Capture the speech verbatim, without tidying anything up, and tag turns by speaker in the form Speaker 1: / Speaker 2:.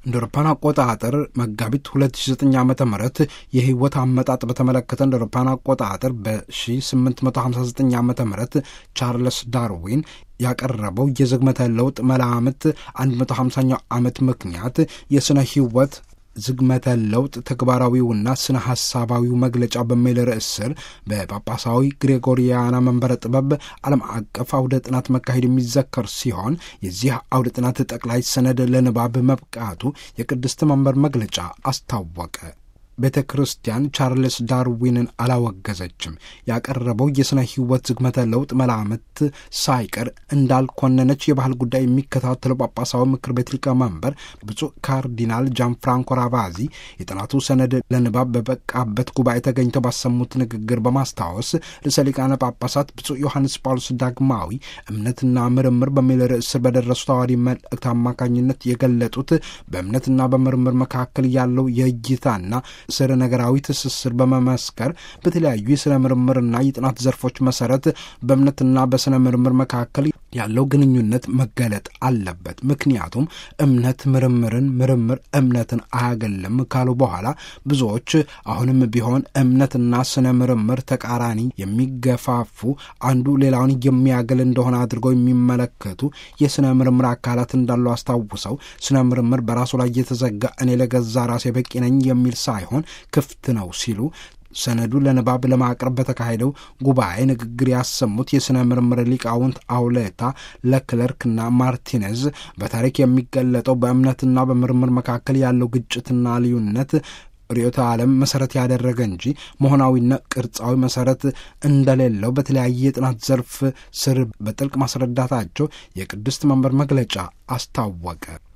Speaker 1: እንደ አውሮፓውያን አቆጣጠር መጋቢት ሁለት ሺህ ዘጠኝ ዓመተ ምህረት የህይወት አመጣጥ በተመለከተ እንደ አውሮፓውያን አቆጣጠር በ1859 ዓመተ ምህረት ቻርልስ ዳርዊን ያቀረበው የዝግመተ ለውጥ መላምት መቶ ሃምሳኛው ዓመት ምክንያት የስነ ህይወት ዝግመተ ለውጥ ተግባራዊውና ስነ ሐሳባዊው መግለጫ በሚል ርዕስ ስር በጳጳሳዊ ግሬጎሪያና መንበረ ጥበብ ዓለም አቀፍ አውደ ጥናት መካሄድ የሚዘከር ሲሆን የዚህ አውደ ጥናት ጠቅላይ ሰነድ ለንባብ መብቃቱ የቅድስት መንበር መግለጫ አስታወቀ። ቤተ ክርስቲያን ቻርልስ ዳርዊንን አላወገዘችም። ያቀረበው የስነ ህይወት ዝግመተ ለውጥ መላምት ሳይቀር እንዳልኮነነች የባህል ጉዳይ የሚከታተለው ጳጳሳዊ ምክር ቤት ሊቀመንበር ብፁዕ ካርዲናል ጃን ፍራንኮ ራቫዚ የጥናቱ ሰነድ ለንባብ በበቃበት ጉባኤ ተገኝተው ባሰሙት ንግግር በማስታወስ ርዕሰ ሊቃነ ጳጳሳት ብፁዕ ዮሐንስ ጳውሎስ ዳግማዊ እምነትና ምርምር በሚል ርዕስ ስር በደረሱት ተዋዲ መልእክት አማካኝነት የገለጡት በእምነትና በምርምር መካከል ያለው የእይታና ስረ ነገራዊ ትስስር በመመስከር በተለያዩ የስነ ምርምርና የጥናት ዘርፎች መሰረት በእምነትና በስነ ምርምር መካከል ያለው ግንኙነት መገለጥ አለበት። ምክንያቱም እምነት ምርምርን፣ ምርምር እምነትን አያገለም ካሉ በኋላ ብዙዎች አሁንም ቢሆን እምነትና ስነ ምርምር ተቃራኒ የሚገፋፉ አንዱ ሌላውን የሚያገል እንደሆነ አድርገው የሚመለከቱ የስነ ምርምር አካላት እንዳሉ አስታውሰው ስነ ምርምር በራሱ ላይ የተዘጋ እኔ ለገዛ ራሴ በቂ ነኝ የሚል ሳይሆን ክፍት ነው ሲሉ ሰነዱ ለንባብ ለማቅረብ በተካሄደው ጉባኤ ንግግር ያሰሙት የስነ ምርምር ሊቃውንት አውሌታ ለክለርክና ማርቲኔዝ በታሪክ የሚገለጠው በእምነትና በምርምር መካከል ያለው ግጭትና ልዩነት ርዕዮተ ዓለም መሰረት ያደረገ እንጂ መሆናዊና ቅርጻዊ መሰረት እንደሌለው በተለያየ የጥናት ዘርፍ ስር በጥልቅ ማስረዳታቸው የቅድስት መንበር መግለጫ አስታወቀ።